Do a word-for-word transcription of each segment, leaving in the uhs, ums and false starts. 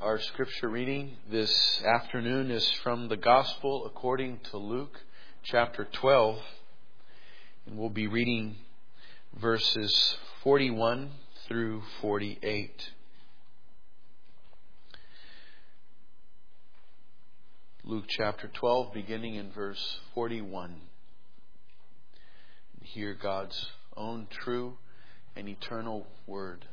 Our scripture reading this afternoon is from the Gospel according to Luke chapter twelve. And we'll be reading verses forty-one through forty-eight. Luke chapter twelve, beginning in verse forty-one. Hear God's own true and eternal word.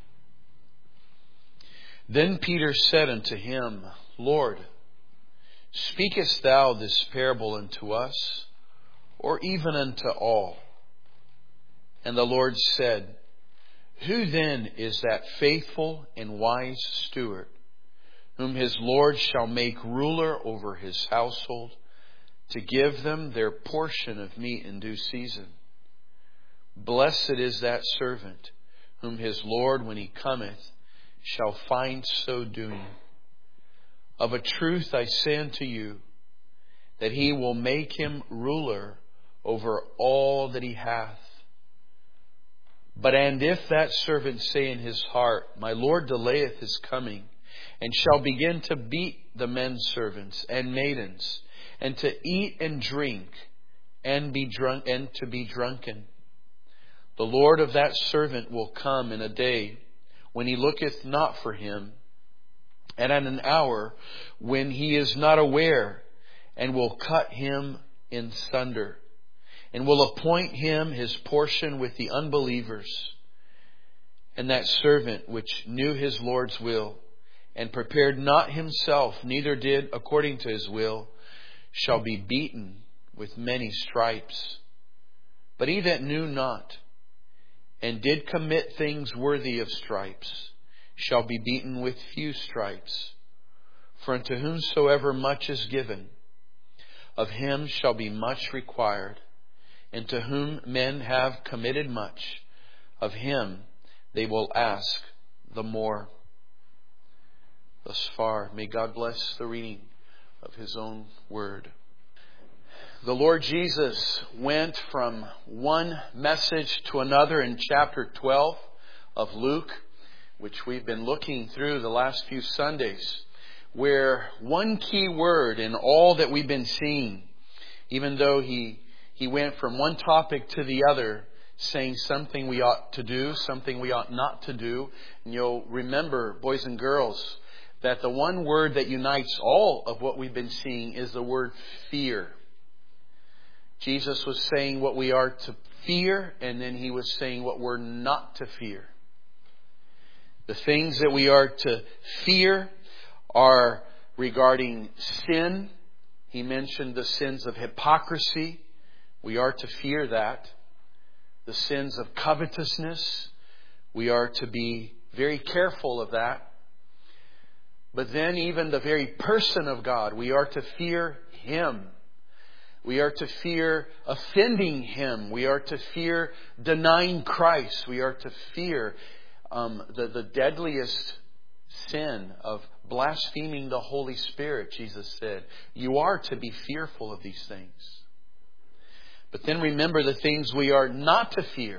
Then Peter said unto him, Lord, speakest thou this parable unto us, or even unto all? And the Lord said, Who then is that faithful and wise steward, whom his Lord shall make ruler over his household, to give them their portion of meat in due season? Blessed is that servant, whom his Lord, when he cometh, shall find so doing. Of a truth I say unto you, that he will make him ruler over all that he hath. But and if that servant say in his heart, My Lord delayeth his coming, and shall begin to beat the men servants and maidens, and to eat and drink, and be drunk and to be drunken, the Lord of that servant will come in a day when he looketh not for him, and at an hour when he is not aware, and will cut him in sunder, and will appoint him his portion with the unbelievers. And that servant which knew his Lord's will, and prepared not himself, neither did according to his will, shall be beaten with many stripes. But he that knew not, and did commit things worthy of stripes, shall be beaten with few stripes. For unto whomsoever much is given, of him shall be much required. And to whom men have committed much, of him they will ask the more. Thus far, may God bless the reading of His own word. The Lord Jesus went from one message to another in chapter twelve of Luke, which we've been looking through the last few Sundays, where one key word in all that we've been seeing, even though he, he went from one topic to the other, saying something we ought to do, something we ought not to do. And you'll remember, boys and girls, that the one word that unites all of what we've been seeing is the word fear. Jesus was saying what we are to fear, and then He was saying what we're not to fear. The things that we are to fear are regarding sin. He mentioned the sins of hypocrisy. We are to fear that. The sins of covetousness. We are to be very careful of that. But then even the very person of God, we are to fear Him. We are to fear offending Him. We are to fear denying Christ. We are to fear um, the, the deadliest sin of blaspheming the Holy Spirit, Jesus said. You are to be fearful of these things. But then remember the things we are not to fear.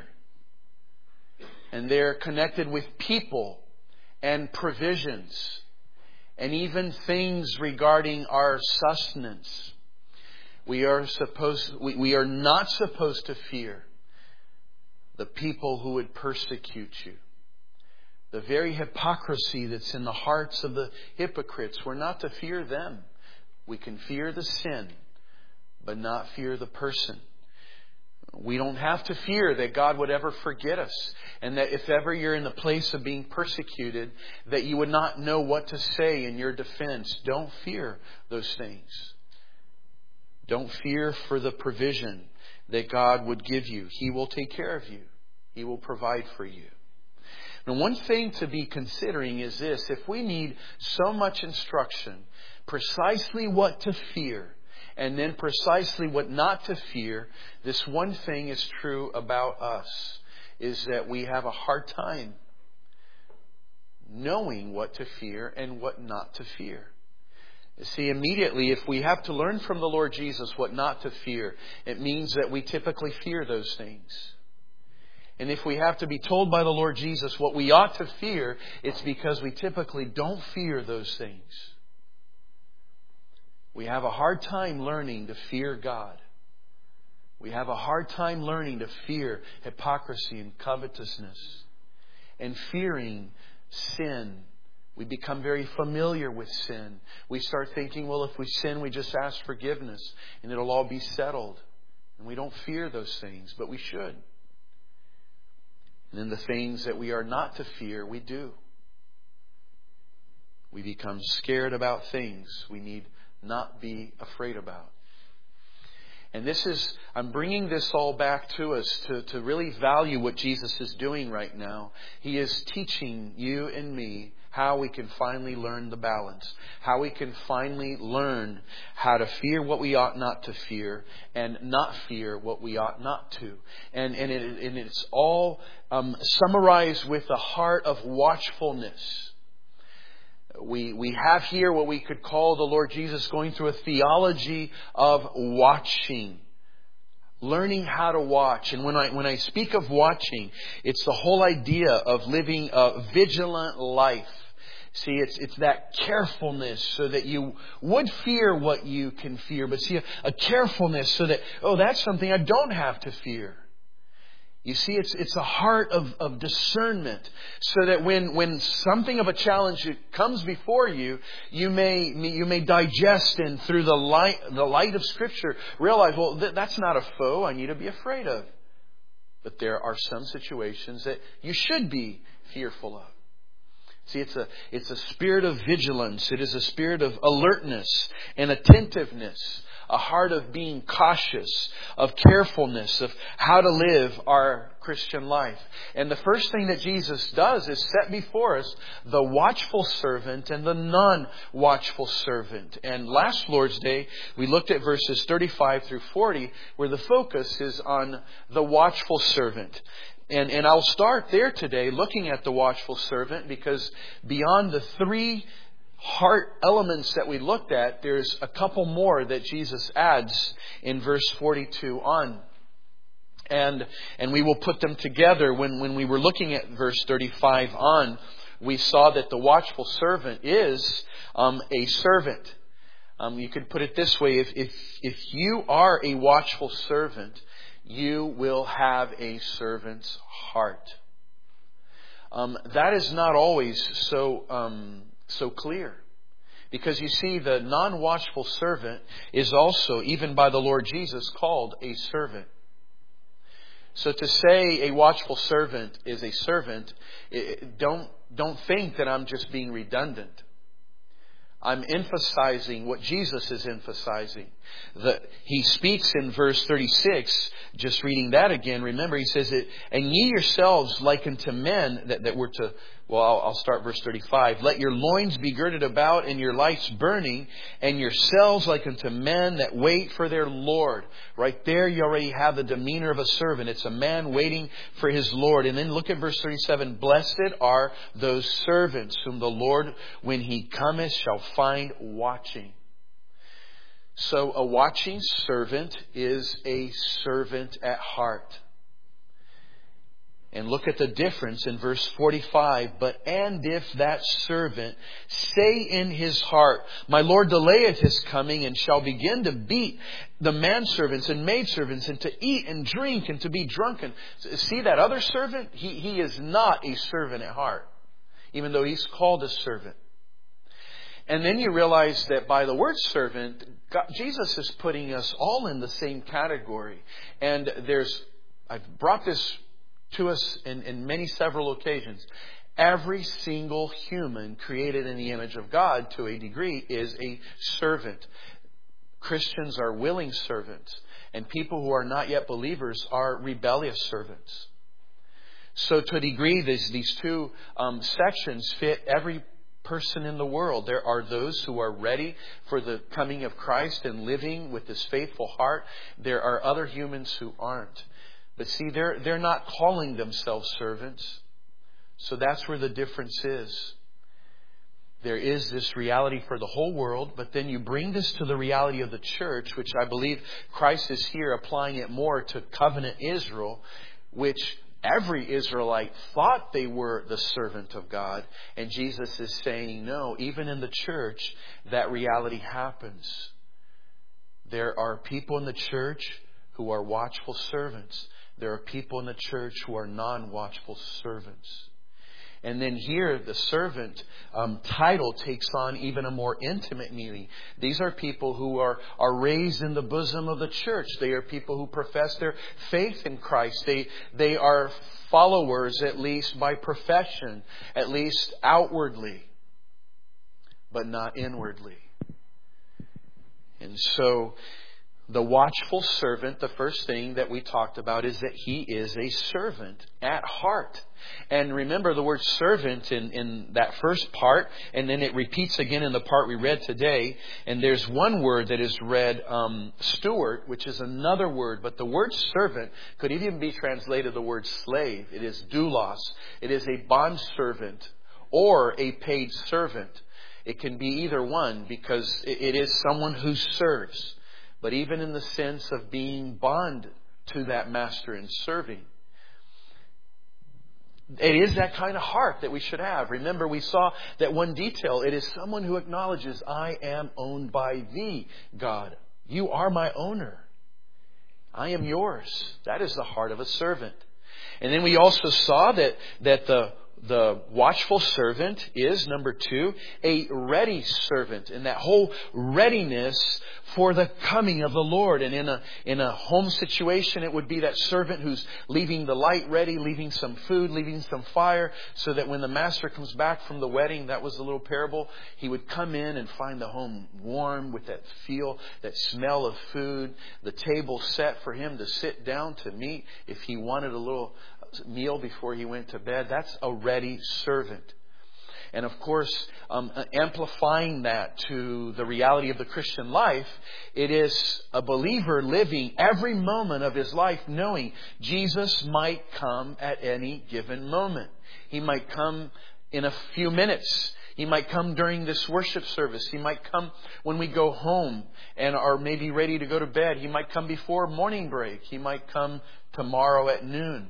And they're connected with people and provisions, and even things regarding our sustenance. We are supposed, we, we are not supposed to fear the people who would persecute you. The very hypocrisy that's in the hearts of the hypocrites, we're not to fear them. We can fear the sin, but not fear the person. We don't have to fear that God would ever forget us, and that if ever you're in the place of being persecuted, that you would not know what to say in your defense. Don't fear those things. Don't fear for the provision that God would give you. He will take care of you. He will provide for you. Now, one thing to be considering is this. If we need so much instruction, precisely what to fear, and then precisely what not to fear, this one thing is true about us, is that we have a hard time knowing what to fear and what not to fear. See, immediately, if we have to learn from the Lord Jesus what not to fear, it means that we typically fear those things. And if we have to be told by the Lord Jesus what we ought to fear, it's because we typically don't fear those things. We have a hard time learning to fear God. We have a hard time learning to fear hypocrisy and covetousness. And fearing sin. We become very familiar with sin. We start thinking, well, if we sin, we just ask forgiveness and it'll all be settled. And we don't fear those things, but we should. And then the things that we are not to fear, we do. We become scared about things we need not be afraid about. And this is, I'm bringing this all back to us to, to really value what Jesus is doing right now. He is teaching you and me how we can finally learn the balance. How we can finally learn how to fear what we ought not to fear and not fear what we ought not to. And, and, it, and it's all um, summarized with a heart of watchfulness. We we have here what we could call the Lord Jesus going through a theology of watching. Learning how to watch. And when I when I speak of watching, it's the whole idea of living a vigilant life. See, it's it's that carefulness so that you would fear what you can fear. But see, a, a carefulness so that, oh, that's something I don't have to fear. You see, it's it's a heart of, of discernment, so that when, when something of a challenge comes before you, you may you may digest and through the light the light of Scripture realize, well, th- that's not a foe I need to be afraid of. But there are some situations that you should be fearful of. See, it's a it's a spirit of vigilance. It is a spirit of alertness and attentiveness. A heart of being cautious, of carefulness, of how to live our Christian life. And the first thing that Jesus does is set before us the watchful servant and the non-watchful servant. And last Lord's Day, we looked at verses thirty-five through forty, where the focus is on the watchful servant. And, and I'll start there today looking at the watchful servant, because beyond the three heart elements that we looked at, there's a couple more that Jesus adds in verse forty-two on. And and we will put them together. When, when we were looking at verse thirty-five on, we saw that the watchful servant is um, a servant. Um, you could put it this way. If, if, if you are a watchful servant, you will have a servant's heart. Um, that is not always so... Um, So clear. Because you see, the non-watchful servant is also, even by the Lord Jesus, called a servant. So to say a watchful servant is a servant, don't, don't think that I'm just being redundant. I'm emphasizing what Jesus is emphasizing. The, he speaks in verse thirty-six, just reading that again. Remember, he says that, and ye yourselves like unto men that, that were to, well, I'll, I'll start verse thirty-five. Let your loins be girded about and your lights burning, and yourselves like unto men that wait for their Lord. Right there you already have the demeanor of a servant. It's a man waiting for his Lord. And then look at verse thirty-seven. Blessed are those servants whom the Lord, when He cometh, shall find watching. So a watching servant is a servant at heart. And look at the difference in verse forty-five. But and if that servant say in his heart, My Lord delayeth his coming, and shall begin to beat the manservants and maidservants, and to eat and drink and to be drunken. See that other servant? He, he is not a servant at heart, even though he's called a servant. And then you realize that by the word servant, God, Jesus is putting us all in the same category. And there's, I've brought this to us in, in many several occasions. Every single human created in the image of God to a degree is a servant. Christians are willing servants, and people who are not yet believers are rebellious servants. So to a degree, these, these two um, sections fit every person in the world. There are those who are ready for the coming of Christ and living with this faithful heart. There are other humans who aren't. But see, they're, they're not calling themselves servants. So that's where the difference is. There is this reality for the whole world, but then you bring this to the reality of the church, which I believe Christ is here applying it more to covenant Israel, which every Israelite thought they were the servant of God. And Jesus is saying, no, even in the church, that reality happens. There are people in the church who are watchful servants. There are people in the church who are non-watchful servants. And then here, the servant um, title takes on even a more intimate meaning. These are people who are, are raised in the bosom of the church. They are people who profess their faith in Christ. They, they are followers, at least by profession, at least outwardly, but not inwardly. And so, the watchful servant, the first thing that we talked about is that he is a servant at heart. And remember the word servant in, in that first part, and then it repeats again in the part we read today. And there's one word that is read um, steward, which is another word. But the word servant could even be translated the word slave. It is doulos. It is a bondservant or a paid servant. It can be either one because it is someone who serves. But even in the sense of being bond to that master and serving, it is that kind of heart that we should have. Remember, we saw that one detail. It is someone who acknowledges, I am owned by Thee, God. You are my owner. I am yours. That is the heart of a servant. And then we also saw that, that the The watchful servant is, number two, a ready servant. And that whole readiness for the coming of the Lord. And in a in a home situation, it would be that servant who's leaving the light ready, leaving some food, leaving some fire, so that when the master comes back from the wedding, that was the little parable, he would come in and find the home warm with that feel, that smell of food, the table set for him to sit down to meet if he wanted a little meal before he went to bed. That's a ready servant. And of course, um, amplifying that to the reality of the Christian life, it is a believer living every moment of his life knowing Jesus might come at any given moment. He might come in a few minutes. He might come during this worship service. He might come when we go home and are maybe ready to go to bed. He might come before morning break. He might come tomorrow at noon.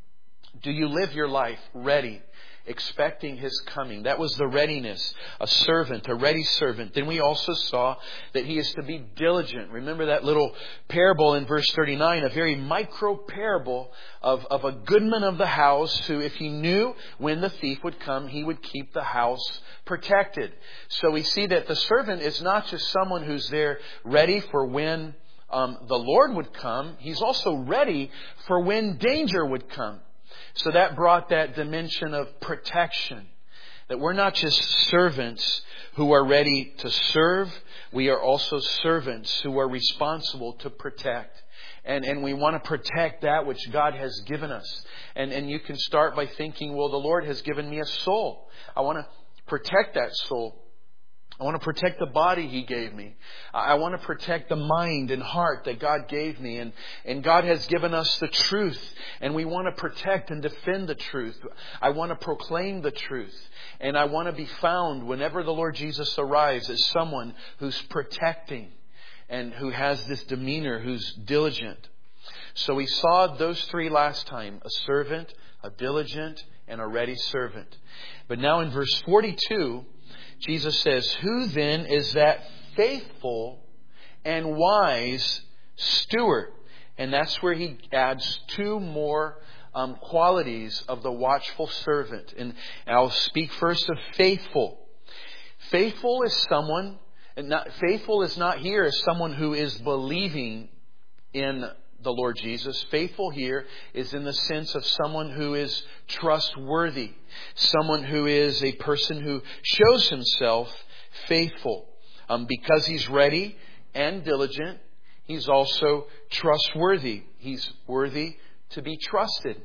Do you live your life ready, expecting His coming? That was the readiness, a servant, a ready servant. Then we also saw that he is to be diligent. Remember that little parable in verse thirty-nine, a very micro parable of, of a goodman of the house who, if he knew when the thief would come, he would keep the house protected. So we see that the servant is not just someone who's there ready for when um, the Lord would come. He's also ready for when danger would come. So that brought that dimension of protection. That we're not just servants who are ready to serve. We are also servants who are responsible to protect. And, and we want to protect that which God has given us. And, and you can start by thinking, well, the Lord has given me a soul. I want to protect that soul. I want to protect the body He gave me. I want to protect the mind and heart that God gave me. And, and God has given us the truth. And we want to protect and defend the truth. I want to proclaim the truth. And I want to be found whenever the Lord Jesus arrives as someone who's protecting and who has this demeanor, who's diligent. So we saw those three last time. A servant, a diligent, and a ready servant. But now in verse forty-two... Jesus says, who then is that faithful and wise steward? And that's where He adds two more um, qualities of the watchful servant. And I'll speak first of faithful. Faithful is someone, and not, faithful is not here as someone who is believing in the Lord Jesus. Faithful here is in the sense of someone who is trustworthy. Someone who is a person who shows himself faithful. Um, because he's ready and diligent, he's also trustworthy. He's worthy to be trusted.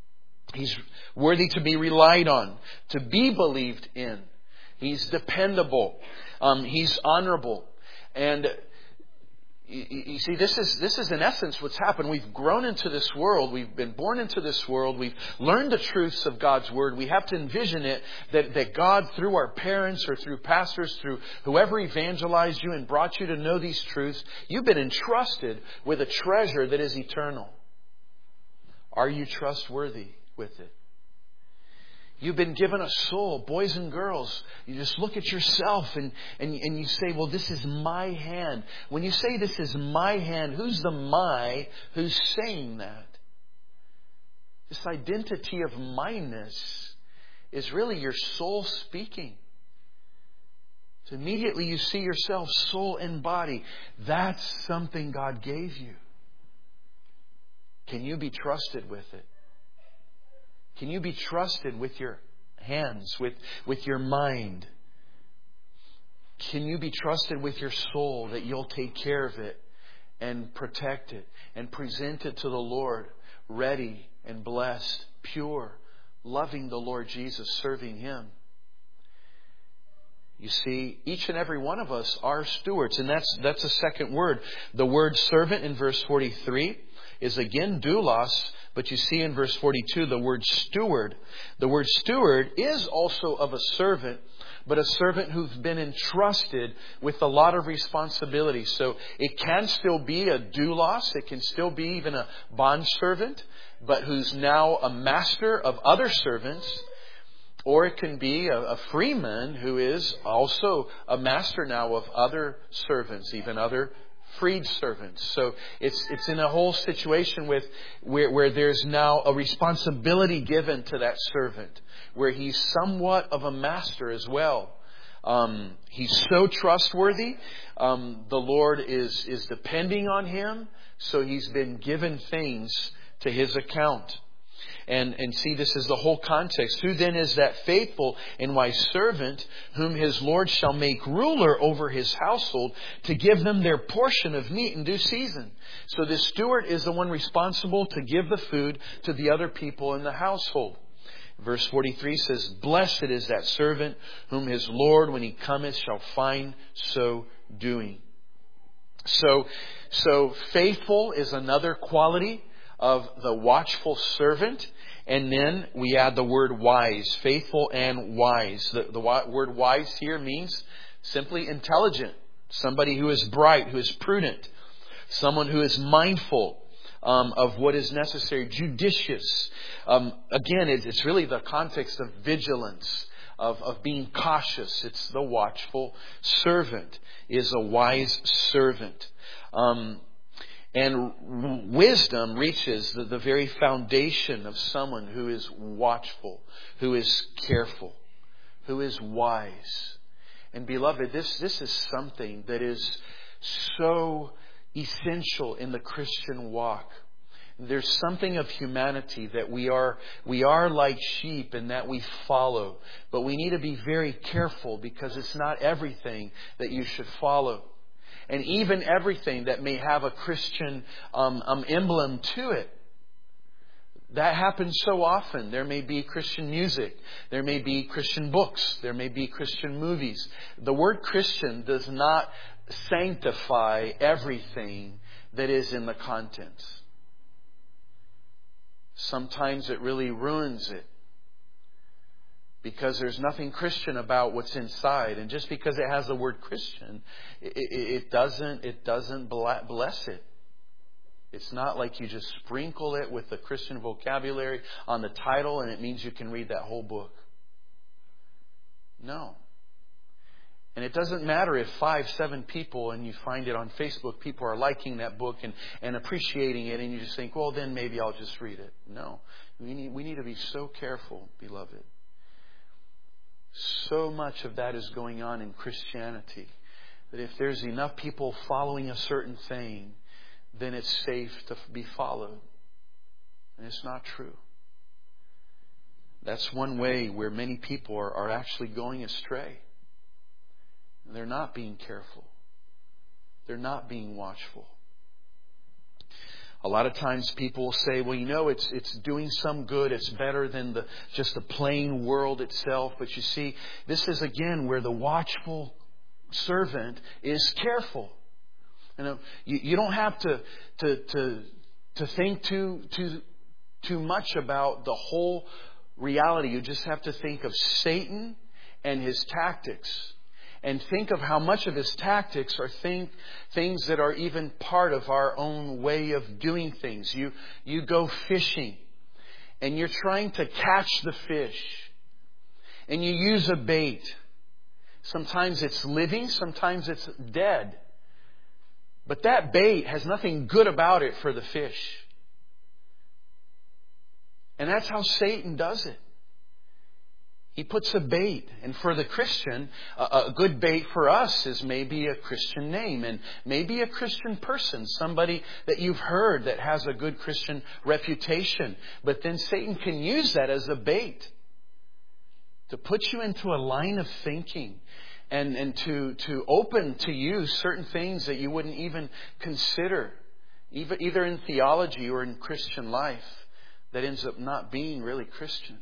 He's worthy to be relied on, to be believed in. He's dependable. Um, he's honorable. And you see, this is this is in essence what's happened. We've grown into this world. We've been born into this world. We've learned the truths of God's Word. We have to envision it that, that God, through our parents or through pastors, through whoever evangelized you and brought you to know these truths, you've been entrusted with a treasure that is eternal. Are you trustworthy with it? You've been given a soul, boys and girls. You just look at yourself and, and, and you say, well, this is my hand. When you say this is my hand, who's the my who's saying that? This identity of myness is really your soul speaking. So immediately you see yourself, soul and body. That's something God gave you. Can you be trusted with it? Can you be trusted with your hands, with, with your mind? Can you be trusted with your soul that you'll take care of it and protect it and present it to the Lord ready and blessed, pure, loving the Lord Jesus, serving Him? You see, each and every one of us are stewards. And that's that's a second word. The word servant in verse forty-three is again doulos. But you see in verse forty-two the word steward. The word steward is also of a servant, but a servant who's been entrusted with a lot of responsibility. So it can still be a doulos. It can still be even a bondservant, but who's now a master of other servants. Or it can be a, a freeman who is also a master now of other servants, even other freed servants. So it's it's in a whole situation with where, where there's now a responsibility given to that servant, where he's somewhat of a master as well. Um, he's so trustworthy. Um, the Lord is is depending on him, so he's been given things to his account. And, and see, this is the whole context. Who then is that faithful and wise servant whom his Lord shall make ruler over his household to give them their portion of meat in due season? So the steward is the one responsible to give the food to the other people in the household. Verse forty-three says, blessed is that servant whom his Lord, when he cometh, shall find so doing. So, so faithful is another quality of the watchful servant. And then we add the word wise, faithful and wise. The, the word wise here means simply intelligent. Somebody who is bright, who is prudent. Someone who is mindful um, of what is necessary, judicious. Um, again, it, it's really the context of vigilance, of, of being cautious. It's the watchful servant is a wise servant. Um, And wisdom reaches the, the very foundation of someone who is watchful, who is careful, who is wise. And beloved, this, this is something that is so essential in the Christian walk. There's something of humanity that we are, we are like sheep and that we follow. But we need to be very careful because it's not everything that you should follow. And even everything that may have a Christian um, um, emblem to it. That happens so often. There may be Christian music. There may be Christian books. There may be Christian movies. The word Christian does not sanctify everything that is in the contents. Sometimes it really ruins it. Because there's nothing Christian about what's inside. And just because it has the word Christian, it, it, it doesn't it doesn't bless it. It's not like you just sprinkle it with the Christian vocabulary on the title and it means you can read that whole book. No. And it doesn't matter if five, seven people, and you find it on Facebook, people are liking that book and, and appreciating it, and you just think, well, then maybe I'll just read it. No. We need, we need to be so careful, beloved. So much of that is going on in Christianity that if there's enough people following a certain thing, then it's safe to be followed. And it's not true. That's one way where many people are, are actually going astray. They're not being careful. They're not being watchful. A lot of times people will say, well, you know, it's it's doing some good. It's better than the just the plain world itself. But you see, this is again where the watchful servant is careful. You know, you, you don't have to to to to think too too too much about the whole reality. You just have to think of Satan and his tactics. And think of how much of his tactics are think, things that are even part of our own way of doing things. You you go fishing and you're trying to catch the fish, and you use a bait. Sometimes it's living, sometimes it's dead. But that bait has nothing good about it for the fish. And that's how Satan does it. He puts a bait. And for the Christian, a good bait for us is maybe a Christian name and maybe a Christian person, somebody that you've heard that has a good Christian reputation. But then Satan can use that as a bait to put you into a line of thinking and, and to, to open to you certain things that you wouldn't even consider, either, either in theology or in Christian life, that ends up not being really Christian.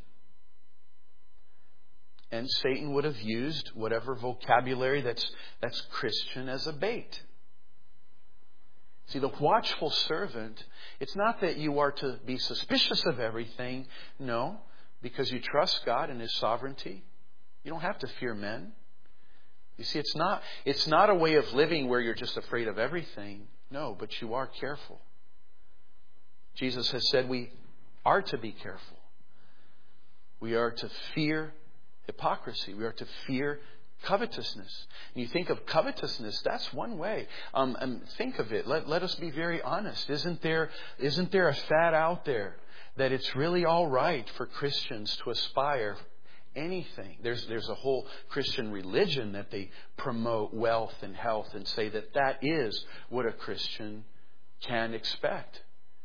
And Satan would have used whatever vocabulary that's, that's Christian as a bait. See, the watchful servant, it's not that you are to be suspicious of everything. No, because you trust God and His sovereignty. You don't have to fear men. You see, it's not, it's not a way of living where you're just afraid of everything. No, but you are careful. Jesus has said we are to be careful. We are to fear hypocrisy. We are to fear covetousness. And you think of covetousness, that's one way. Um, and think of it. Let, let us be very honest. Isn't there, isn't there a fad out there that it's really all right for Christians to aspire anything? There's, there's a whole Christian religion that they promote wealth and health and say that that is what a Christian can expect.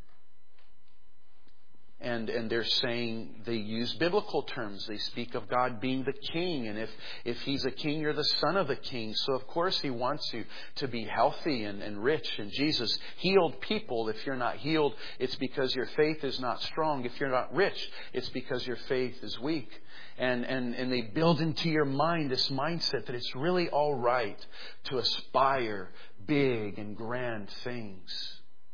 And and they're saying, they use biblical terms. They speak of God being the king. And if, if He's a king, you're the son of the king. So of course He wants you to be healthy and, and rich. And Jesus healed people. If you're not healed, it's because your faith is not strong. If you're not rich, it's because your faith is weak. And, and, and they build into your mind this mindset that it's really all right to aspire big and grand things.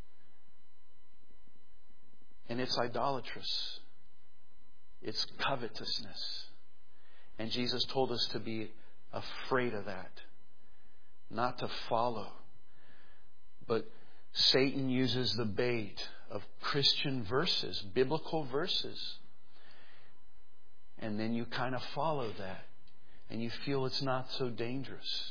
And it's idolatrous. It's covetousness. And Jesus told us to be afraid of that. Not to follow. But Satan uses the bait of Christian verses, biblical verses. And then you kind of follow that. And you feel it's not so dangerous.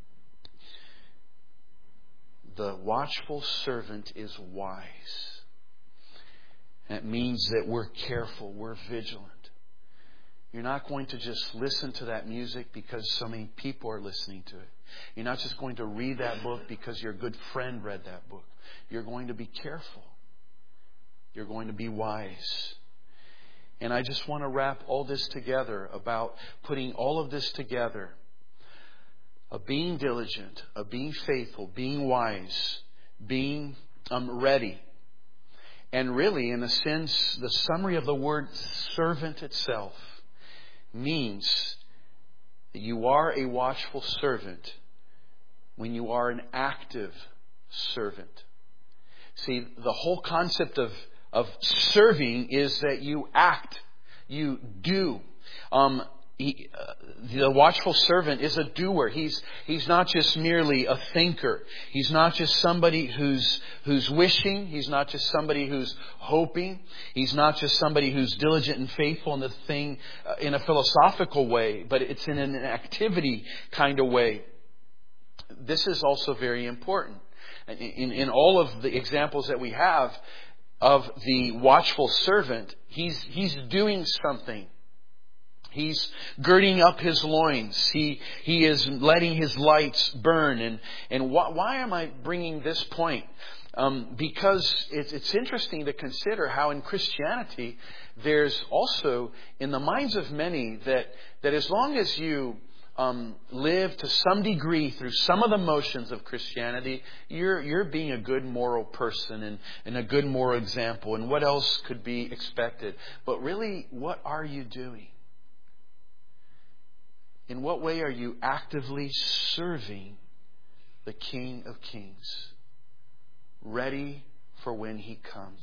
The watchful servant is wise. That means that we're careful, we're vigilant. You're not going to just listen to that music because so many people are listening to it. You're not just going to read that book because your good friend read that book. You're going to be careful. You're going to be wise. And I just want to wrap all this together about putting all of this together. Of being diligent, of being faithful, being wise, being um, ready. And really, in a sense, the summary of the word servant itself means that you are a watchful servant when you are an active servant. See, the whole concept of, of serving is that you act, you do. Um, He, uh, the watchful servant is a doer. He's he's not just merely a thinker. He's not just somebody who's who's wishing. He's not just somebody who's hoping. He's not just somebody who's diligent and faithful in the thing uh, in a philosophical way, but it's in an activity kind of way. This is also very important. In, in all of the examples that we have of the watchful servant, he's he's doing something. He's girding up his loins. He he is letting his lights burn. And and why, why am I bringing this point? Um, because it's, it's interesting to consider how in Christianity there's also in the minds of many that that as long as you um, live to some degree through some of the motions of Christianity, you're you're being a good moral person and, and a good moral example. And what else could be expected? But really, what are you doing? In what way are you actively serving the King of Kings, ready for when He comes?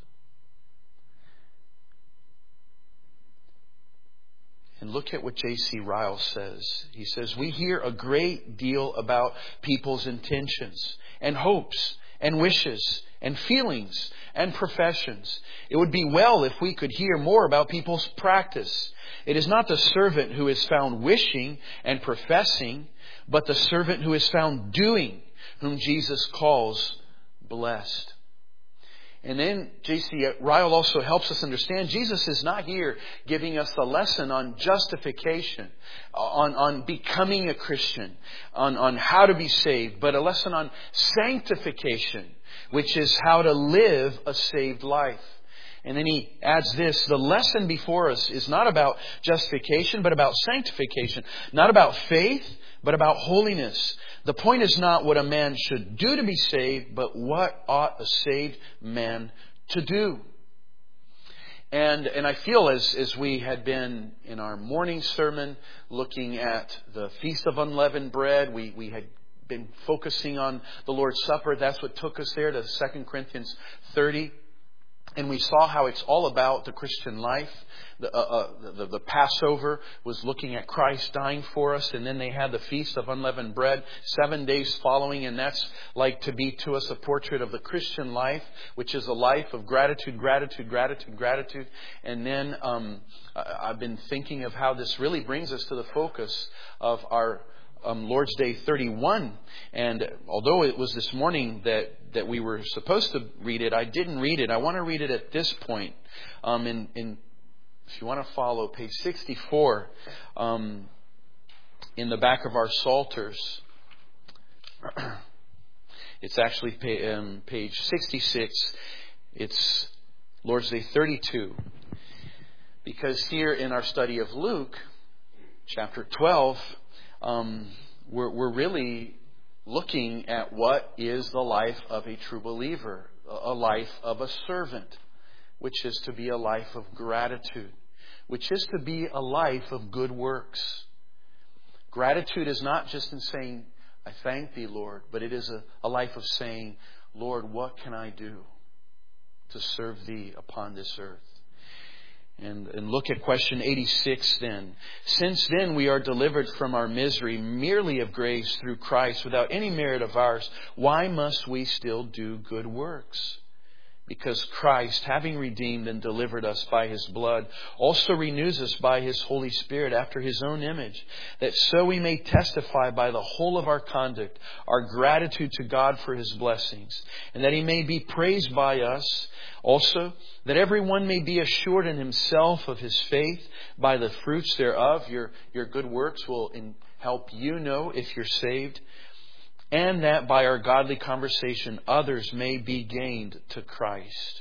And look at what J C Ryle says. He says, we hear a great deal about people's intentions and hopes and wishes and feelings and professions. It would be well if we could hear more about people's practice. It is not the servant who is found wishing and professing, but the servant who is found doing, whom Jesus calls blessed. And then J C Ryle also helps us understand Jesus is not here giving us a lesson on justification, on, on becoming a Christian, on, on how to be saved, but a lesson on sanctification, which is how to live a saved life. And then he adds this, the lesson before us is not about justification, but about sanctification. Not about faith, but about holiness. The point is not what a man should do to be saved, but what ought a saved man to do. And and I feel as, as we had been in our morning sermon looking at the Feast of Unleavened Bread, we, we had been focusing on the Lord's Supper. That's what took us there to Second Corinthians thirty. And we saw how it's all about the Christian life. The, uh, uh, the, the Passover was looking at Christ dying for us. And then they had the Feast of Unleavened Bread seven days following. And that's like to be to us a portrait of the Christian life, which is a life of gratitude, gratitude, gratitude, gratitude. And then um, I've been thinking of how this really brings us to the focus of our Um, Lord's Day thirty-one. And although it was this morning that, that we were supposed to read it, I didn't read it. I want to read it at this point. Um, in, in, if you want to follow, page sixty-four, um, in the back of our Psalters. It's actually pay, um, page sixty-six. It's Lord's Day thirty-two. Because here in our study of Luke, chapter twelve, Um, we're, we're really looking at what is the life of a true believer, a life of a servant, which is to be a life of gratitude, which is to be a life of good works. Gratitude is not just in saying, I thank Thee, Lord, but it is a, a life of saying, Lord, what can I do to serve Thee upon this earth? And, and look at question eighty-six then. Since then we are delivered from our misery merely of grace through Christ without any merit of ours, why must we still do good works? Because Christ, having redeemed and delivered us by His blood, also renews us by His Holy Spirit after His own image, that so we may testify by the whole of our conduct our gratitude to God for His blessings, and that He may be praised by us. Also, that everyone may be assured in himself of his faith by the fruits thereof. Your, your good works will in, help you know if you're saved. And that by our godly conversation, others may be gained to Christ.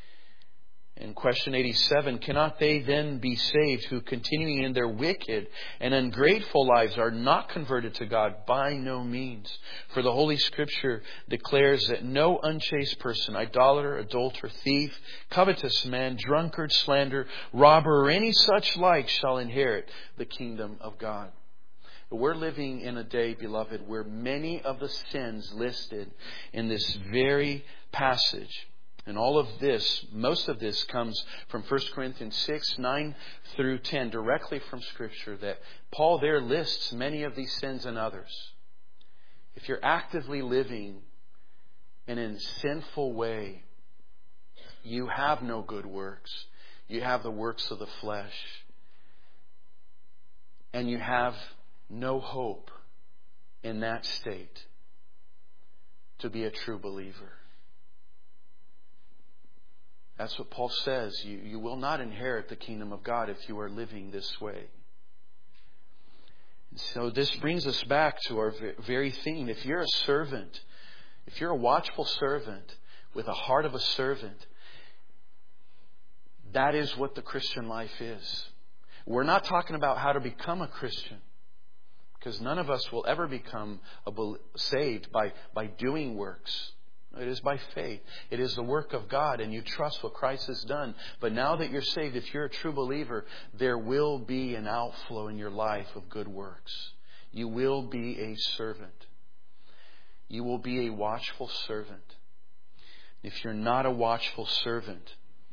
In question eighty-seven, cannot they then be saved who, continuing in their wicked and ungrateful lives, are not converted to God? By no means. For the Holy Scripture declares that no unchaste person, idolater, adulterer, thief, covetous man, drunkard, slanderer, robber, or any such like shall inherit the kingdom of God. We're living in a day, beloved, where many of the sins listed in this very passage, and all of this, most of this comes from First Corinthians six, nine through ten, directly from Scripture, that Paul there lists many of these sins and others. If you're actively living in a sinful way, you have no good works. You have the works of the flesh. And you have no hope in that state to be a true believer. That's what Paul says. You, you will not inherit the kingdom of God if you are living this way. So this brings us back to our very theme. If you're a servant, if you're a watchful servant with a heart of a servant, that is what the Christian life is. We're not talking about how to become a Christian, because none of us will ever become a saved by, by doing works. It is by faith. It is the work of God, and you trust what Christ has done. But now that you're saved, if you're a true believer, there will be an outflow in your life of good works. You will be a servant. You will be a watchful servant. If you're not a watchful servant,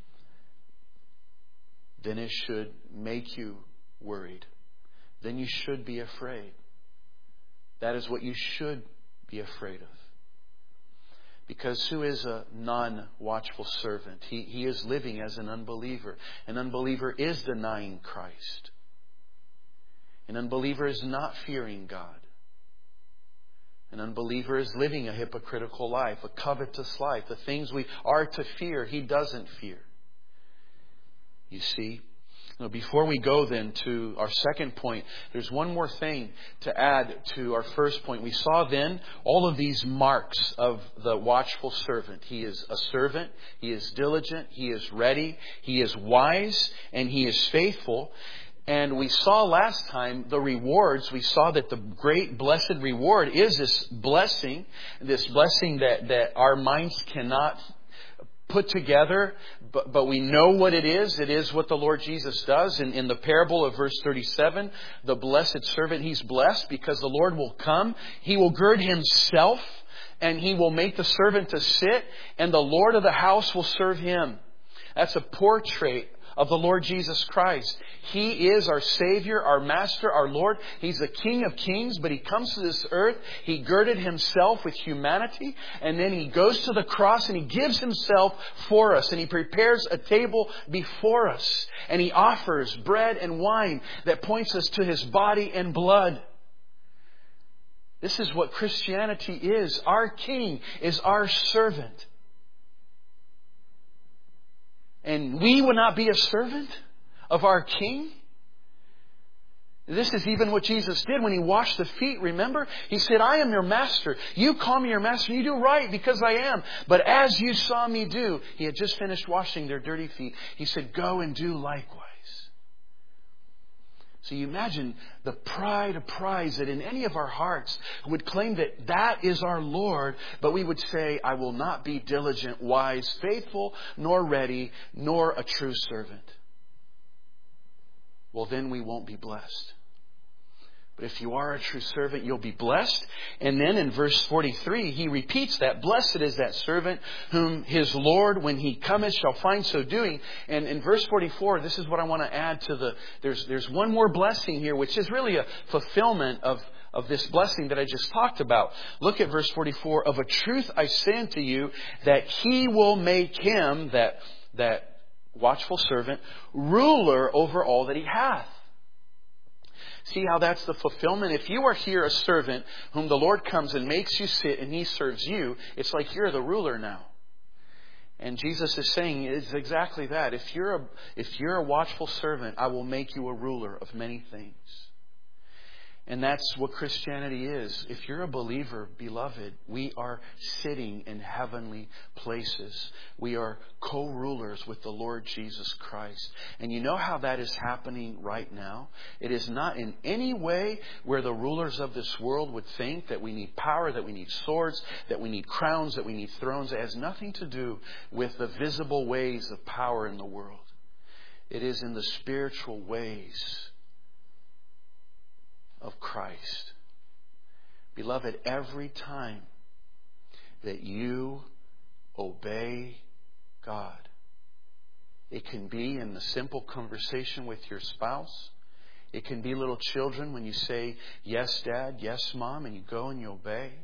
then it should make you worried. Then you should be afraid. That is what you should be afraid of. Because who is a non-watchful servant? He, he is living as an unbeliever. An unbeliever is denying Christ. An unbeliever is not fearing God. An unbeliever is living a hypocritical life, a covetous life. The things we are to fear, he doesn't fear. You see? Now, before we go then to our second point, there's one more thing to add to our first point. We saw then all of these marks of the watchful servant. He is a servant. He is diligent. He is ready. He is wise. And he is faithful. And we saw last time the rewards. We saw that the great blessed reward is this blessing, this blessing that, that our minds cannot put together, but, but we know what it is. It is what the Lord Jesus does. In, in the parable of verse thirty-seven, the blessed servant, he's blessed because the Lord will come. He will gird himself and he will make the servant to sit, and the Lord of the house will serve him. That's a portrait of the Lord Jesus Christ. He is our Savior, our Master, our Lord. He's the King of Kings, but He comes to this earth. He girded Himself with humanity, and then He goes to the cross and He gives Himself for us, and He prepares a table before us, and He offers bread and wine that points us to His body and blood. This is what Christianity is. Our King is our servant. And we would not be a servant of our King? This is even what Jesus did when He washed the feet, remember? He said, I am your master. You call me your master. You do right because I am. But as you saw me do, He had just finished washing their dirty feet. He said, go and do likewise. So you imagine the pride of prize that in any of our hearts would claim that that is our Lord, but we would say, I will not be diligent, wise, faithful, nor ready, nor a true servant. Well, then we won't be blessed. But if you are a true servant, you'll be blessed. And then in verse forty-three, he repeats that. Blessed is that servant whom his Lord, when he cometh, shall find so doing. And in verse forty-four, this is what I want to add to the... There's, there's one more blessing here, which is really a fulfillment of, of this blessing that I just talked about. Look at verse forty-four. Of a truth I say unto you, that he will make him, that, that watchful servant, ruler over all that he hath. See how that's the fulfillment? If you are here a servant whom the Lord comes and makes you sit and He serves you, it's like you're the ruler now. And Jesus is saying it's exactly that. If you're a, if you're a watchful servant, I will make you a ruler of many things. And that's what Christianity is. If you're a believer, beloved, we are sitting in heavenly places. We are co-rulers with the Lord Jesus Christ. And you know how that is happening right now? It is not in any way where the rulers of this world would think that we need power, that we need swords, that we need crowns, that we need thrones. It has nothing to do with the visible ways of power in the world. It is in the spiritual ways of Christ. Beloved, every time that you obey God, it can be in the simple conversation with your spouse. It can be little children when you say, yes, Dad, yes, Mom, and you go and you obey.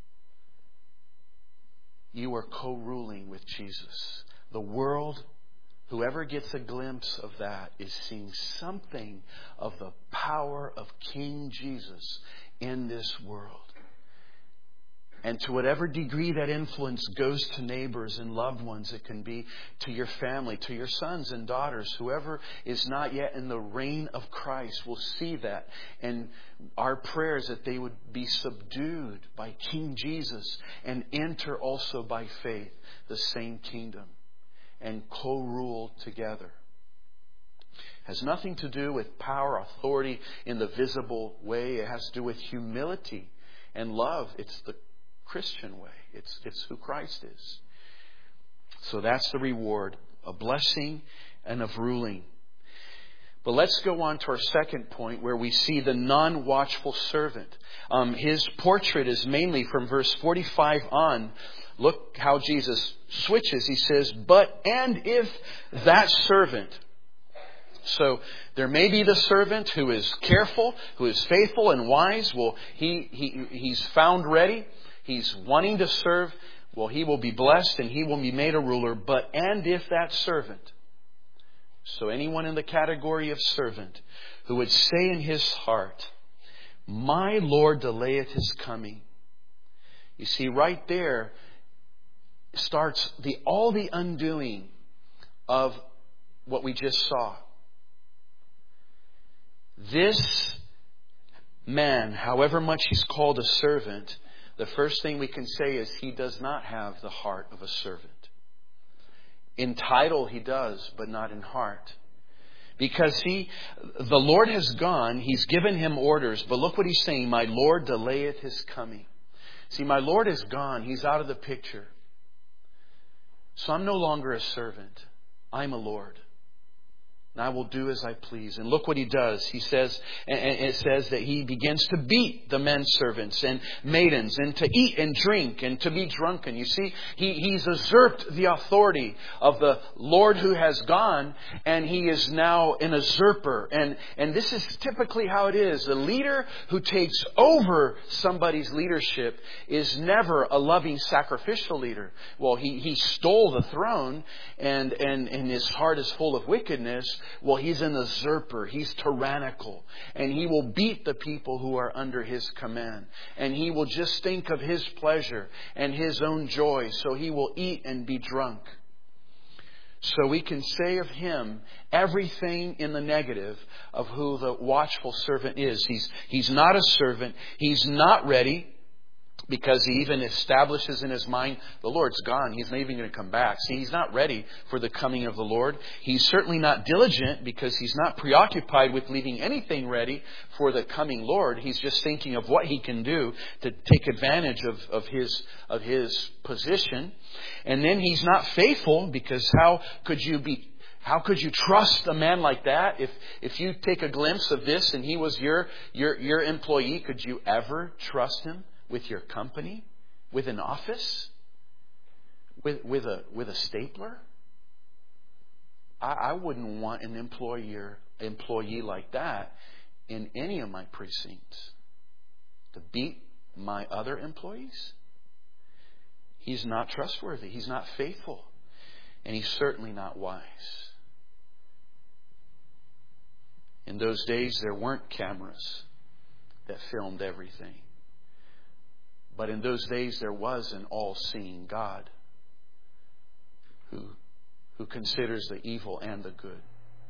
You are co-ruling with Jesus. The world, whoever gets a glimpse of that is seeing something of the power of King Jesus in this world. And to whatever degree that influence goes to neighbors and loved ones, it can be to your family, to your sons and daughters. Whoever is not yet in the reign of Christ will see that. And our prayer is that they would be subdued by King Jesus and enter also by faith the same kingdom and co-rule together. Has nothing to do with power, authority in the visible way. It has to do with humility and love. It's the Christian way. It's, it's who Christ is. So that's the reward of blessing and of ruling. But let's go on to our second point where we see the non-watchful servant. Um, his portrait is mainly from verse forty-five on. Look how Jesus switches. He says, but and if that servant... So there may be the servant who is careful, who is faithful and wise. Well, he, he he's found ready. He's wanting to serve. well, he will be blessed and he will be made a ruler. But, and if that servant, so anyone in the category of servant who would say in his heart, my Lord delayeth his coming. You see, right there starts the all the undoing of what we just saw. This man, however much he's called a servant, the first thing we can say is he does not have the heart of a servant. In title he does, but not in heart. Because he, the Lord has gone, He's given him orders, but look what He's saying, my Lord delayeth his coming. See, my Lord is gone. He's out of the picture. So I'm no longer a servant. I'm a Lord. And I will do as I please. And look what he does. He says, and it says that he begins to beat the men servants and maidens and to eat and drink and to be drunken. You see, he, he's usurped the authority of the Lord who has gone, and he is now an usurper. And, and this is typically how it is. The leader who takes over somebody's leadership is never a loving sacrificial leader. Well, he, he stole the throne and, and, and his heart is full of wickedness. Well, he's an usurper. He's tyrannical. And he will beat the people who are under his command. And he will just think of his pleasure and his own joy. So he will eat and be drunk. So we can say of him everything in the negative of who the watchful servant is. He's, he's not a servant. He's not ready. Because he even establishes in his mind, the Lord's gone. He's not even going to come back. See, he's not ready for the coming of the Lord. He's certainly not diligent because he's not preoccupied with leaving anything ready for the coming Lord. He's just thinking of what he can do to take advantage of, of his of his position. And then he's not faithful because how could you be How could you trust a man like that? If if you take a glimpse of this and he was your your your employee, could you ever trust him? With your company? With an office? With with a with a stapler? I, I wouldn't want an employer employee like that in any of my precincts. To beat my other employees? He's not trustworthy. He's not faithful. And he's certainly not wise. In those days there weren't cameras that filmed everything. But in those days there was an all-seeing God who, who considers the evil and the good.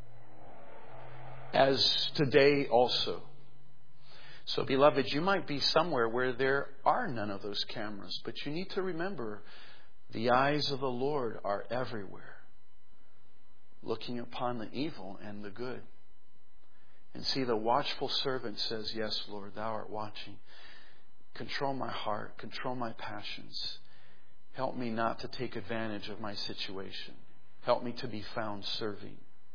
As today also. So beloved, you might be somewhere where there are none of those cameras. But you need to remember the eyes of the Lord are everywhere. Looking upon the evil and the good. And see, the watchful servant says, yes, Lord, thou art watching. Control my heart. Control my passions. Help me not to take advantage of my situation. Help me to be found serving.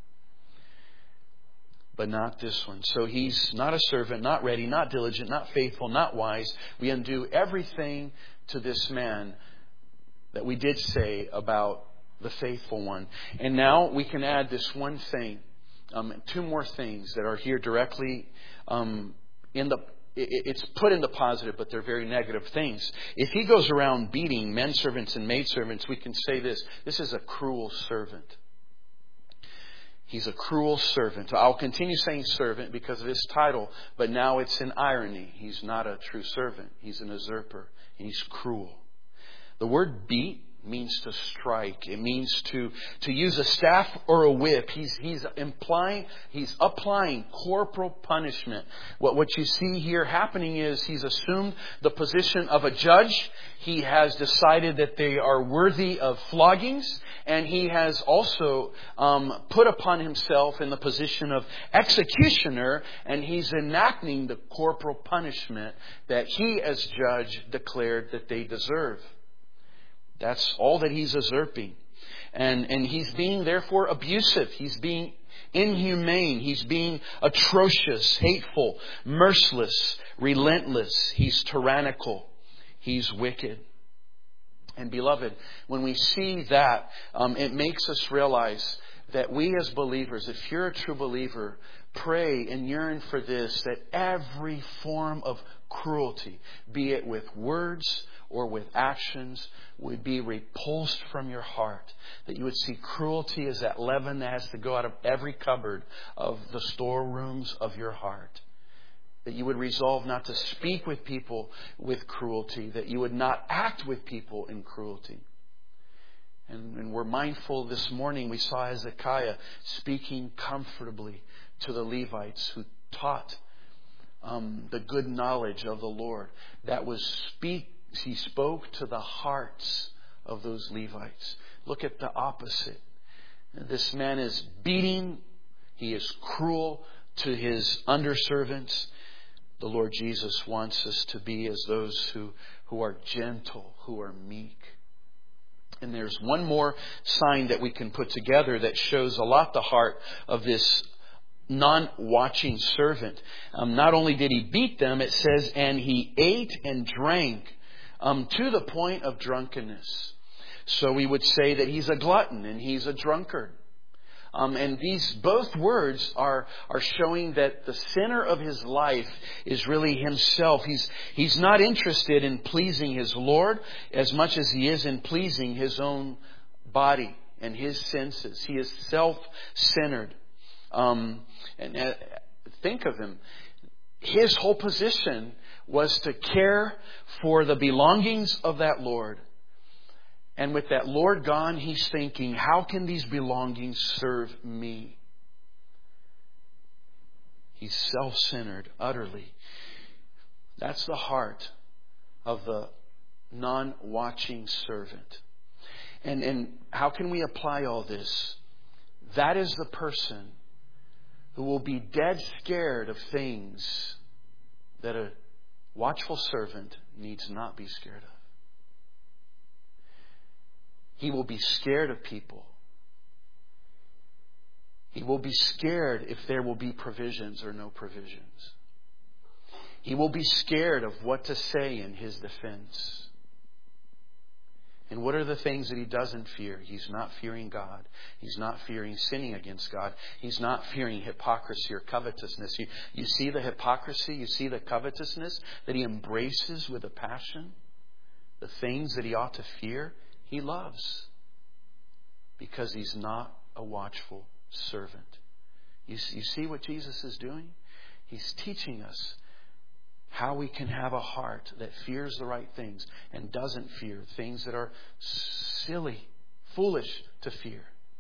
But not this one. So he's not a servant, not ready, not diligent, not faithful, not wise. We undo everything to this man that we did say about the faithful one. And now we can add this one thing. Um, two more things that are here directly um, in the It's put in the positive, but they're very negative things. If he goes around beating men servants and maid servants, we can say this. This is a cruel servant. He's a cruel servant. I'll continue saying servant because of his title, but now it's an irony. He's not a true servant. He's an usurper, and he's cruel. The word beat means to strike. It means to, to use a staff or a whip. He's, he's implying, he's applying corporal punishment. What, what you see here happening is he's assumed the position of a judge. He has decided that they are worthy of floggings. And he has also um, put upon himself in the position of executioner. And he's enacting the corporal punishment that he as judge declared that they deserve. That's all that he's usurping. And, and he's being therefore abusive. He's being inhumane. He's being atrocious, hateful, merciless, relentless. He's tyrannical. He's wicked. And beloved, when we see that, um, it makes us realize that we as believers, if you're a true believer, pray and yearn for this, that every form of cruelty, be it with words or with actions would be repulsed from your heart. That you would see cruelty as that leaven that has to go out of every cupboard of the storerooms of your heart. That you would resolve not to speak with people with cruelty. That you would not act with people in cruelty. And, and we're mindful this morning, we saw Hezekiah speaking comfortably to the Levites who taught um, the good knowledge of the Lord. That was speak. He spoke to the hearts of those Levites. Look at the opposite. This man is beating. He is cruel to his underservants. The Lord Jesus wants us to be as those who, who are gentle, who are meek. And there's one more sign that we can put together that shows a lot the heart of this non-watching servant. Um, not only did he beat them, it says, and he ate and drank um, to the point of drunkenness. So we would say that he's a glutton and he's a drunkard. Um, and these both words are are showing that the center of his life is really himself. He's he's not interested in pleasing his Lord as much as he is in pleasing his own body and his senses. He is self-centered. Um, and uh, think of him. His whole position was to care for the belongings of that Lord. And with that Lord gone, he's thinking, how can these belongings serve me? He's self-centered, utterly. That's the heart of the non-watching servant. And, and how can we apply all this? That is the person who will be dead scared of things that a watchful servant needs not be scared of. He will be scared of people. He will be scared if there will be provisions or no provisions. He will be scared of what to say in his defense. And what are the things that he doesn't fear? He's not fearing God. He's not fearing sinning against God. He's not fearing hypocrisy or covetousness. You, you see the hypocrisy? You see the covetousness that he embraces with a passion? The things that he ought to fear? He loves because he's not a watchful servant. You, you see what Jesus is doing? He's teaching us how we can have a heart that fears the right things and doesn't fear things that are silly, foolish to fear.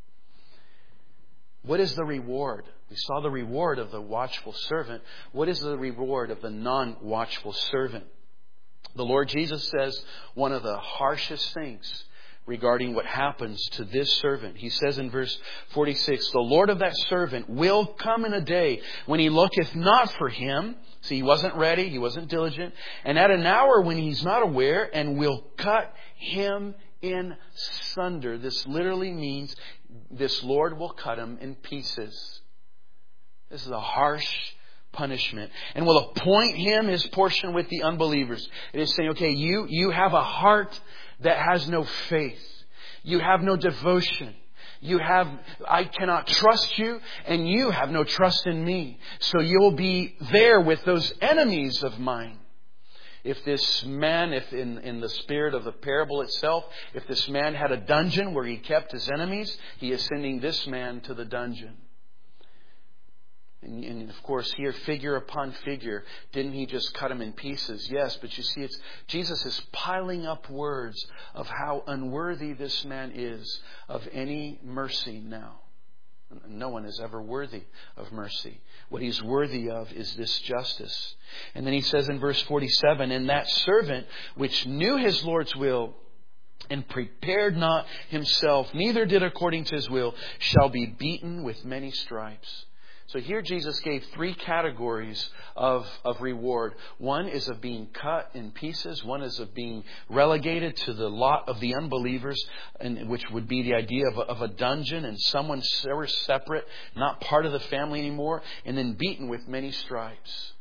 What is the reward? We saw the reward of the watchful servant. What is the reward of the non-watchful servant? The Lord Jesus says one of the harshest things regarding what happens to this servant. He says in verse forty-six, the Lord of that servant will come in a day when he looketh not for him. See, he wasn't ready, he wasn't diligent. And at an hour when he's not aware, and will cut him in sunder. This literally means this Lord will cut him in pieces. This is a harsh punishment. And will appoint him his portion with the unbelievers. It is saying, okay, you, you have a heart that has no faith. You have no devotion. You have, I cannot trust you, and you have no trust in me. So you will be there with those enemies of mine. If this man, if in, in the spirit of the parable itself, if this man had a dungeon where he kept his enemies, he is sending this man to the dungeon. And, and of course, here, figure upon figure, didn't he just cut him in pieces? Yes, but you see, it's Jesus is piling up words of how unworthy this man is of any mercy now. No one is ever worthy of mercy. What he's worthy of is this justice. And then he says in verse forty-seven, and that servant which knew his Lord's will and prepared not himself, neither did according to his will, shall be beaten with many stripes. So here Jesus gave three categories of, of reward. One is of being cut in pieces. One is of being relegated to the lot of the unbelievers, and which would be the idea of a, of a dungeon and someone separate, not part of the family anymore, and then beaten with many stripes.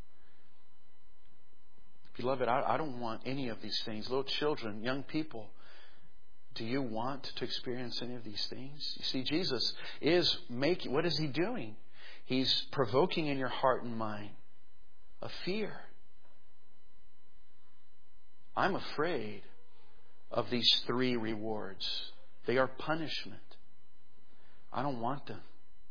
Beloved, I, I don't want any of these things. Little children, young people, do you want to experience any of these things? You see, Jesus is making, what is He doing? He's provoking in your heart and mind a fear. I'm afraid of these three rewards. They are punishment. I don't want them.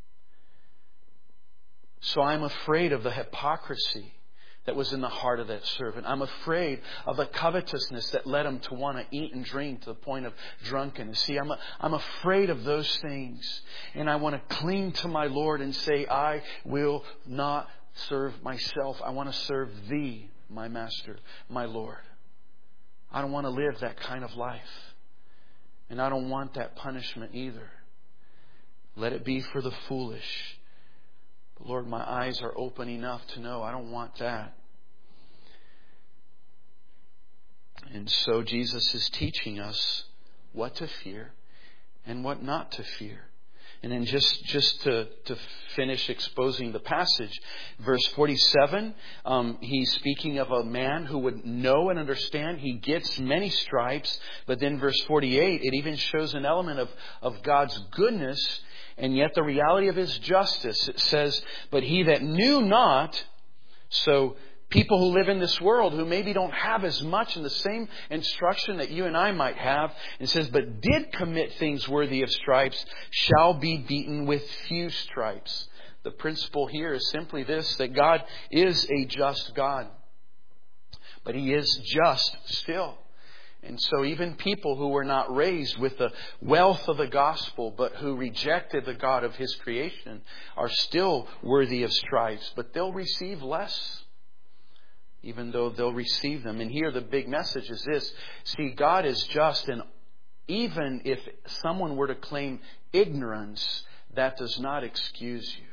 So I'm afraid of the hypocrisy that was in the heart of that servant. I'm afraid of the covetousness that led him to want to eat and drink to the point of drunkenness. See, I'm, a, I'm afraid of those things. And I want to cling to my Lord and say, I will not serve myself. I want to serve Thee, my Master, my Lord. I don't want to live that kind of life. And I don't want that punishment either. Let it be for the foolish. But Lord, my eyes are open enough to know I don't want that. And so Jesus is teaching us what to fear and what not to fear. And then just, just to, to finish exposing the passage, verse forty-seven, um, he's speaking of a man who would know and understand. He gets many stripes. But then verse forty-eight, it even shows an element of, of God's goodness and yet the reality of His justice. It says, but he that knew not, so people who live in this world who maybe don't have as much in the same instruction that you and I might have. It says, but did commit things worthy of stripes shall be beaten with few stripes. The principle here is simply this, that God is a just God. But He is just still. And so even people who were not raised with the wealth of the gospel, but who rejected the God of His creation, are still worthy of stripes. But they'll receive less, even though they'll receive them. And here the big message is this. See, God is just, and even if someone were to claim ignorance, that does not excuse you.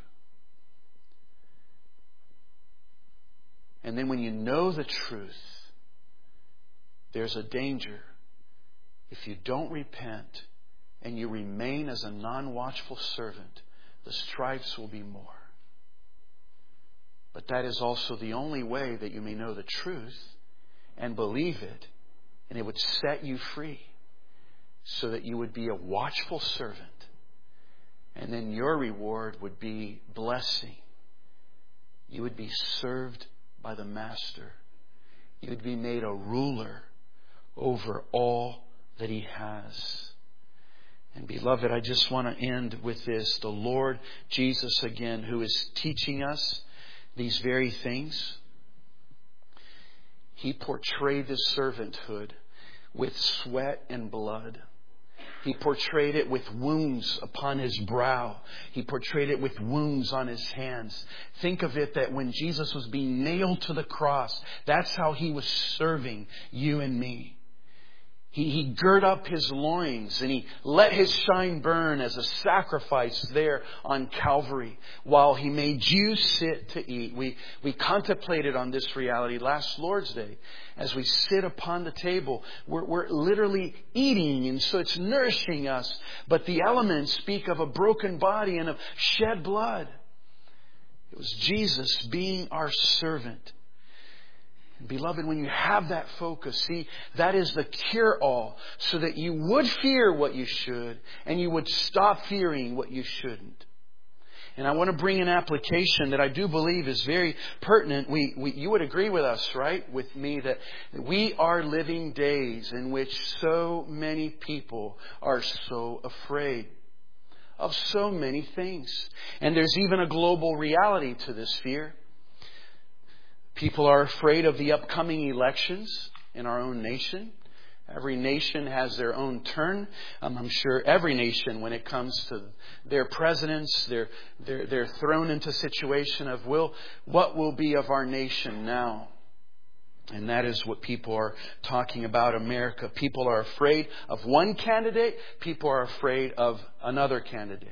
And then when you know the truth, there's a danger. If you don't repent and you remain as a non-watchful servant, the stripes will be more. But that is also the only way that you may know the truth and believe it, and it would set you free so that you would be a watchful servant. And then your reward would be blessing. You would be served by the Master. You would be made a ruler over all that He has. And beloved, I just want to end with this. The Lord Jesus again, who is teaching us these very things, He portrayed this servanthood with sweat and blood. He portrayed it with wounds upon His brow. He portrayed it with wounds on His hands. Think of it that when Jesus was being nailed to the cross, that's how He was serving you and me. He, he girt up His loins and He let His shine burn as a sacrifice there on Calvary while He made you sit to eat. We, we contemplated on this reality last Lord's Day. As we sit upon the table, we're, we're literally eating, and so it's nourishing us. But the elements speak of a broken body and of shed blood. It was Jesus being our servant. Beloved, when you have that focus, see, that is the cure-all, so that you would fear what you should and you would stop fearing what you shouldn't. And I want to bring an application that I do believe is very pertinent. We, we, you would agree with us, right? With me that we are living days in which so many people are so afraid of so many things. And there's even a global reality to this fear. People are afraid of the upcoming elections in our own nation. Every nation has their own turn. Um, I'm sure every nation, when it comes to their presidents, they're, they're, they're thrown into a situation of, will, what will be of our nation now? And that is what people are talking about America. People are afraid of one candidate. People are afraid of another candidate.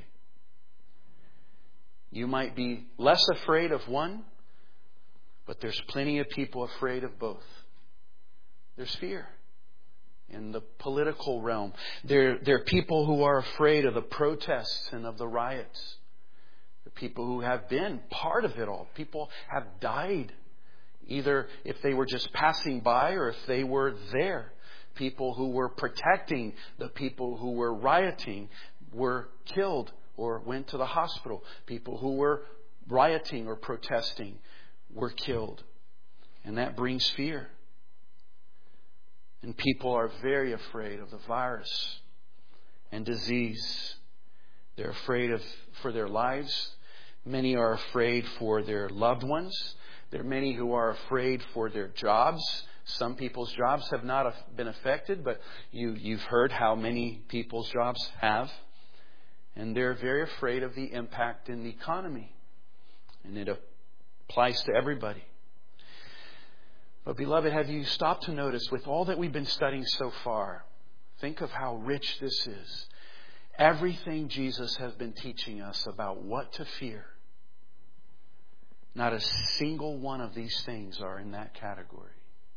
You might be less afraid of one, but there's plenty of people afraid of both. There's fear in the political realm. There, there are people who are afraid of the protests and of the riots. The people who have been part of it all. People have died, either if they were just passing by or if they were there. People who were protecting the people who were rioting were killed or went to the hospital. People who were rioting or protesting were killed. And that brings fear. And people are very afraid of the virus and disease. They're afraid of for their lives. Many are afraid for their loved ones. There are many who are afraid for their jobs. Some people's jobs have not been affected, but you, you've heard how many people's jobs have. And they're very afraid of the impact in the economy. And it applies to everybody. But beloved, have you stopped to notice with all that we've been studying so far, think of how rich this is. Everything Jesus has been teaching us about what to fear. Not a single one of these things are in that category.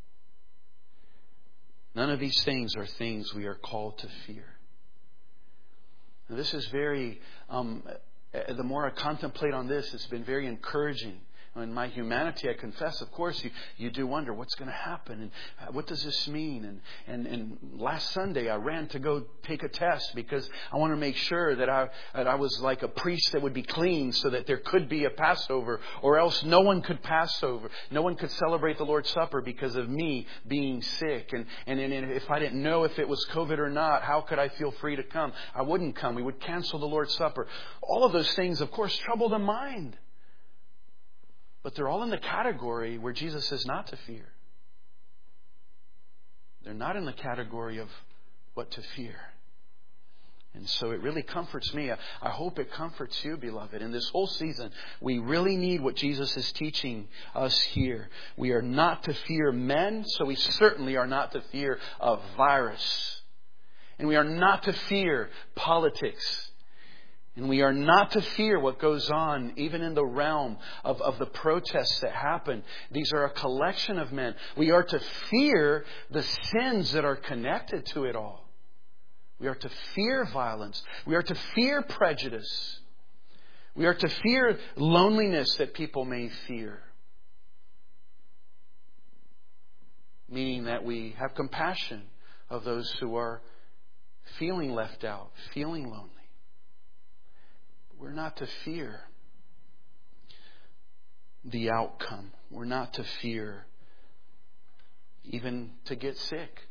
None of these things are things we are called to fear. Now, this is very, um, the more I contemplate on this, it's been very encouraging. In my humanity, I confess, of course, you, you do wonder what's going to happen and what does this mean? And, and, and last Sunday, I ran to go take a test because I want to make sure that I, that I was like a priest that would be clean so that there could be a Passover, or else no one could Passover. No one could celebrate the Lord's Supper because of me being sick. And, and, and if I didn't know if it was COVID or not, how could I feel free to come? I wouldn't come. We would cancel the Lord's Supper. All of those things, of course, trouble the mind. But they're all in the category where Jesus says not to fear. They're not in the category of what to fear. And so it really comforts me. I hope it comforts you, beloved. In this whole season, we really need what Jesus is teaching us here. We are not to fear men, so we certainly are not to fear a virus. And we are not to fear politics. And we are not to fear what goes on even in the realm of, of the protests that happen. These are a collection of men. We are to fear the sins that are connected to it all. We are to fear violence. We are to fear prejudice. We are to fear loneliness that people may fear. Meaning that we have compassion of those who are feeling left out, feeling lonely. We're not to fear the outcome. We're not to fear even to get sick.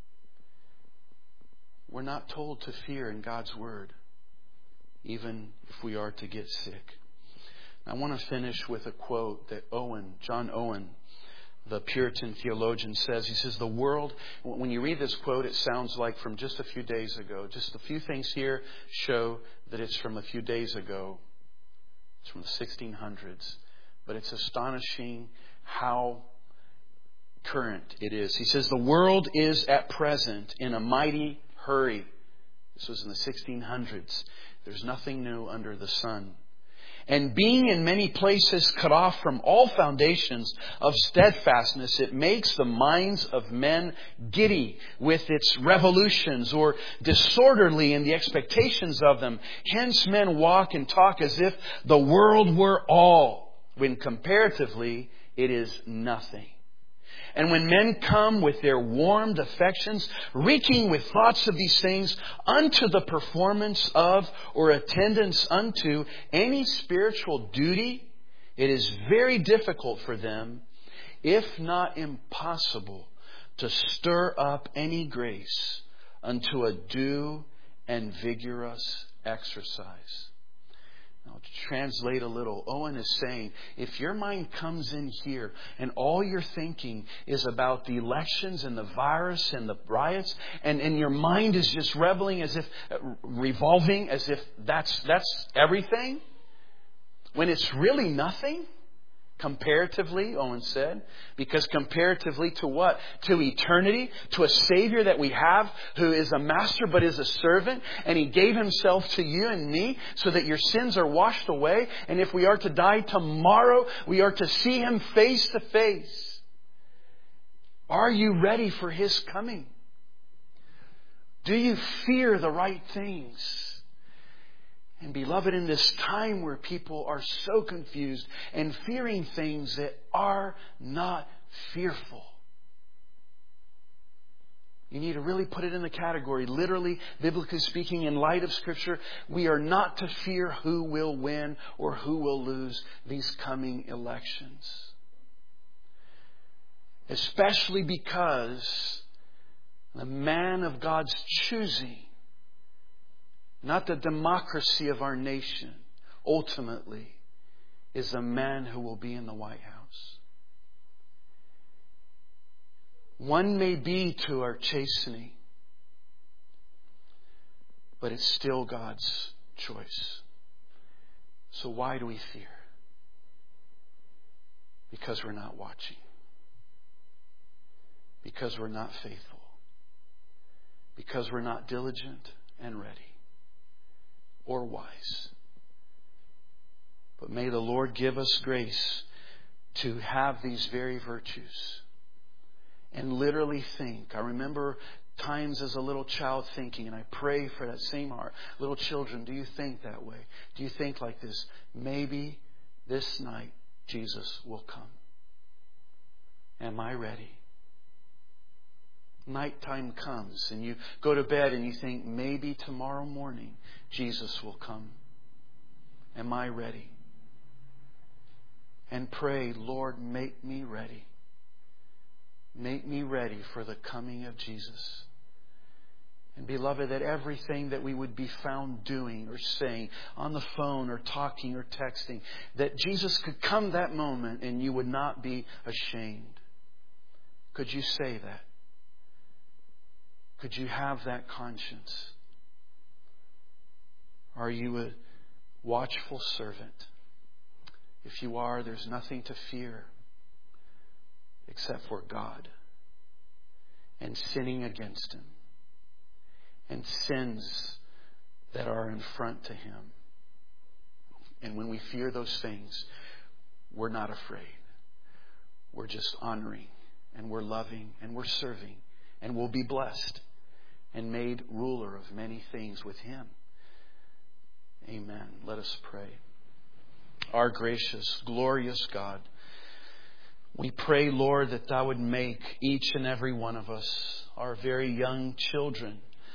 We're not told to fear in God's Word, even if we are to get sick. I want to finish with a quote that Owen, John Owen, the Puritan theologian, says. He says, the world, when you read this quote, it sounds like from just a few days ago. Just a few things here show that it's from a few days ago. It's from the sixteen hundreds. But it's astonishing how current it is. He says, the world is at present in a mighty hurry. This was in the sixteen hundreds. There's nothing new under the sun. And being in many places cut off from all foundations of steadfastness, it makes the minds of men giddy with its revolutions, or disorderly in the expectations of them. Hence men walk and talk as if the world were all, when comparatively it is nothing. And when men come with their warmed affections, reeking with thoughts of these things, unto the performance of or attendance unto any spiritual duty, it is very difficult for them, if not impossible, to stir up any grace unto a due and vigorous exercise. Now, to translate a little, Owen is saying, if your mind comes in here and all you're thinking is about the elections and the virus and the riots, and, and your mind is just reveling as if, uh, revolving as if that's, that's everything, when it's really nothing, comparatively, Owen said, because comparatively to what? To eternity, to a Savior that we have who is a master but is a servant, and He gave Himself to you and me so that your sins are washed away, and if we are to die tomorrow, we are to see Him face to face. Are you ready for His coming? Do you fear the right things? And beloved, in this time where people are so confused and fearing things that are not fearful, you need to really put it in the category, literally, biblically speaking, in light of Scripture, we are not to fear who will win or who will lose these coming elections. Especially because The man of God's choosing, not the democracy of our nation, ultimately, is a man who will be in the White House. One may be to our chastening, but it's still God's choice. So why do we fear? Because we're not watching. Because we're not faithful. Because we're not diligent and ready or wise. But may the Lord give us grace to have these very virtues and literally think. I remember times as a little child thinking, and I pray for that same heart. Little children, do you think that way? Do you think like this? Maybe this night Jesus will come. Am I ready? Nighttime comes and you go to bed and you think, maybe tomorrow morning Jesus will come. Am I ready? And pray, Lord, make me ready. Make me ready for the coming of Jesus. And beloved, that everything that we would be found doing or saying on the phone or talking or texting, that Jesus could come that moment and you would not be ashamed. Could you say that? Could you have that conscience? Are you a watchful servant? If you are, there's nothing to fear except for God and sinning against Him and sins that are in front to Him. And when we fear those things, we're not afraid. We're just honoring and we're loving and we're serving and we'll be blessed and made ruler of many things with Him. Amen. Let us pray. Our gracious, glorious God, we pray, Lord, that Thou would make each and every one of us, our very young children,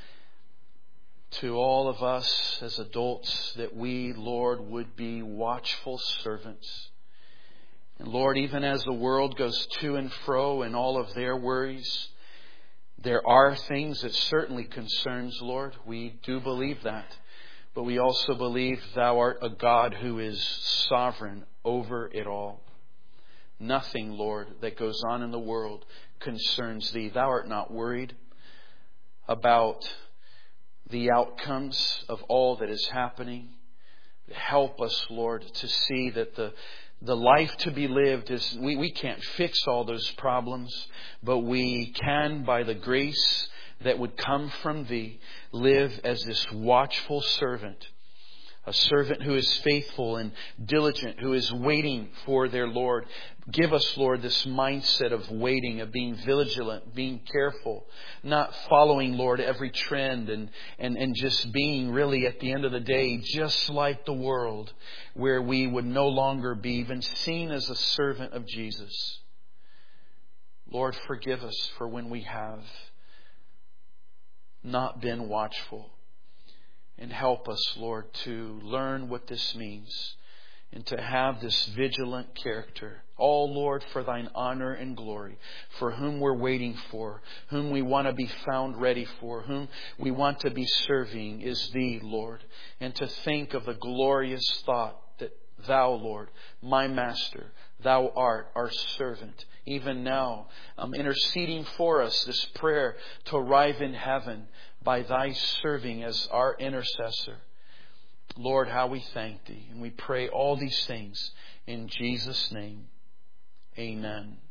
to all of us as adults, that we, Lord, would be watchful servants. And Lord, even as the world goes to and fro in all of their worries, there are things that certainly concerns, Lord. We do believe that. But we also believe Thou art a God who is sovereign over it all. Nothing, Lord, that goes on in the world concerns Thee. Thou art not worried about the outcomes of all that is happening. Help us, Lord, to see that the The life to be lived is, we, we can't fix all those problems, but we can, by the grace that would come from Thee, live as this watchful servant. A servant who is faithful and diligent, who is waiting for their Lord. Give us, Lord, this mindset of waiting, of being vigilant, being careful, not following, Lord, every trend and, and, and just being really at the end of the day just like the world, where we would no longer be even seen as a servant of Jesus. Lord, forgive us for when we have not been watchful. And help us, Lord, to learn what this means and to have this vigilant character. All, Lord, for Thine honor and glory, for whom we're waiting for, whom we want to be found ready for, whom we want to be serving is Thee, Lord. And to think of the glorious thought that Thou, Lord, my Master, Thou art our servant. Even now, um, interceding for us this prayer to arrive in heaven by Thy serving as our intercessor. Lord, how we thank Thee. And we pray all these things in Jesus' name. Amen.